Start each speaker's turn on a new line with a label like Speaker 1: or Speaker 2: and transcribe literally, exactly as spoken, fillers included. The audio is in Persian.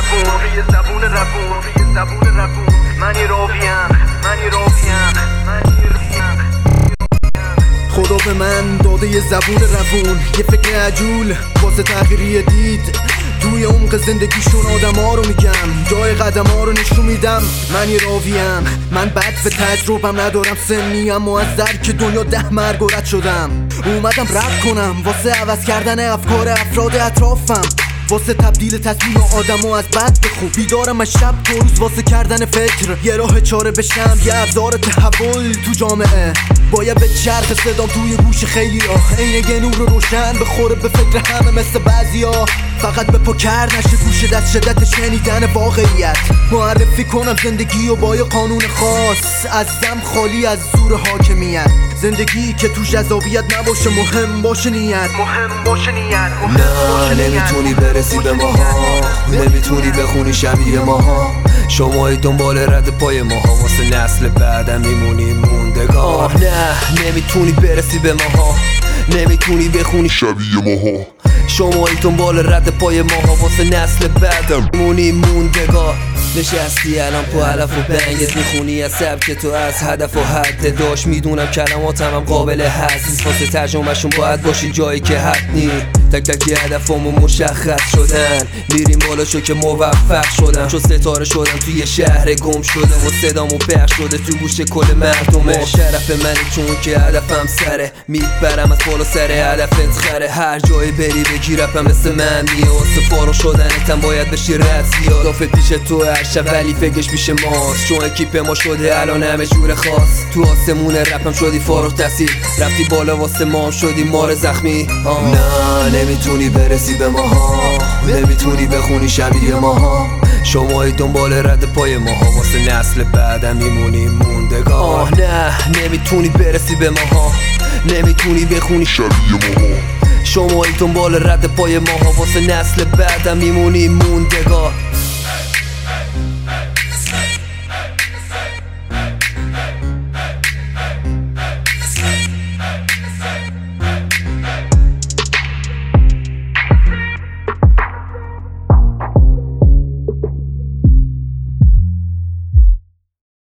Speaker 1: روون روی زبون روون روی زبون روون منی راویم منی راویم منی راویم خدا به من داده یه زبون روون، یه فکر عجول واسه تغییری دید توی عمق زندگیشون آدم ها رو میگم، جای قدم ها رو نشون میدم. منی راویم، من بد به تجربم ندارم، سنیم و از در که دنیا ده مرگ و رد شدم. اومدم رد کنم واسه عوض کردن افکار افراد اطرافم، واسه تبدیل تصمیم آدم و از بد به خوب. بیدارم از شب تا روز واسه کردن فکر، یه راه چاره بشم، یه ابزار تحول تو جامعه. باید به چرخ صدام توی گوش خیلی ها، عین یه نور روشن بخوره به فکر همه مثل بعضیا. فقط به پا کرد نشه گوش دست شدت شنیدن واقعیت. معرفی کنم زندگی و با یه قانون خاص، از دم خالی از زور حاکمیت. زندگی که توش جذابیت نباشه، مهم باشه نیت، مهم باشه نیت.
Speaker 2: نه نمیتونی برسی به ماها، نمیتونی بخونی شبیه ماها. شمایی دنبال رد پای ماها، واسه نسل بعدم میمونی موندگار. نه نمیتونی برسی به ماها، نمیتونی بخونی شبیه ماها. شمایی دنبال رد پای ماها، واسه نسل بعدم میمونی موندگار. نشستی الان پو علف و بنگت میخونی از سبک تو، از هدف و حد داشت. میدونم کلماتم هم قابل حذف، واسه ترجمهشون باید باشی جایی که حد نی. تک تک هدفامو مشخص شدن، میریم بالا شو که موفق شدم. چون ستاره شدم توی شهر گم شده و صدامو پخش شده تو گوش کل مردمه. شرف منه چون که هدفم سره، میبرم از بالا سر هدفت خره. هر جایی بری بگی رپم مثل من میاد، واسه فارغ شدنتم باید بشی رد زیاد. دافه پیش تو هر شب ولی فکرش پیش ماست، چون اکیپ ما شده الان همه جور خاص. تو آسمون رپم شدی فارغ تحصیل، رفتی بالا واسه ما شدی مار زخمی. نه نمیتونی برسی به ماها، نمیتونی بخونی شبیه ماها. شمایی دنبال رد پای ماها، واسه نسل بعدم میمونی موندگار. نه نمیتونی برسی به ماها، نمیتونی بخونی شبیه ماها. شمایی دنبال رد پای ماها، واسه نسل بعدم میمونی موندگار.